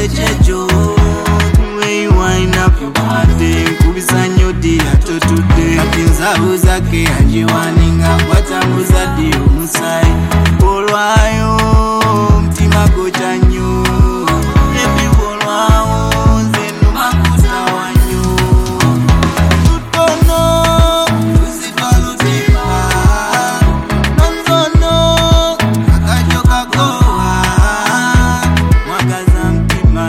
checho. The way you wind up your body, kubisa nyoti atotude. Kapinza uzake ajiwaninga kwata muzadi umusai. Polwayo mtima kochanyo. Ebi polwao zenu makuta wanyo. Tutono uzitwalo tipa. Nonzono akajoka koa. Mwagaza mtima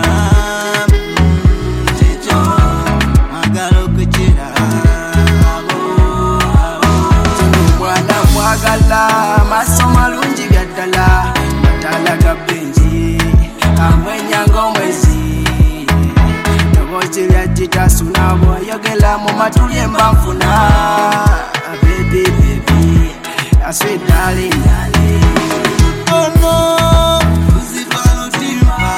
checho. Mwagalo kuchira Mwana mwagala maso malungi gaddala matala gabenji amwenyango mwezi nobochirya titasuna boyogela mu matulye mbanfuna baby baby I sweet darling darling oh no uzivalo timba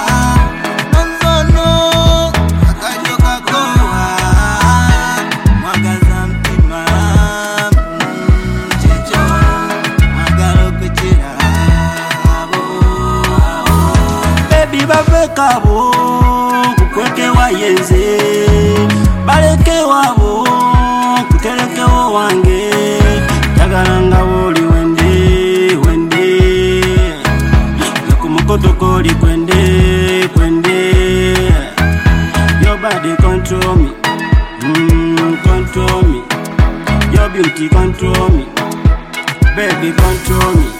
nonzono akajoka koa mwagaza mtima checho magalo kuchira baby bavekabo kukweke wayenze baleke wabo kutereke wange yagalanga woli wende wende yakumukoto koli kwende kwende your body control me control me your beauty control me baby control me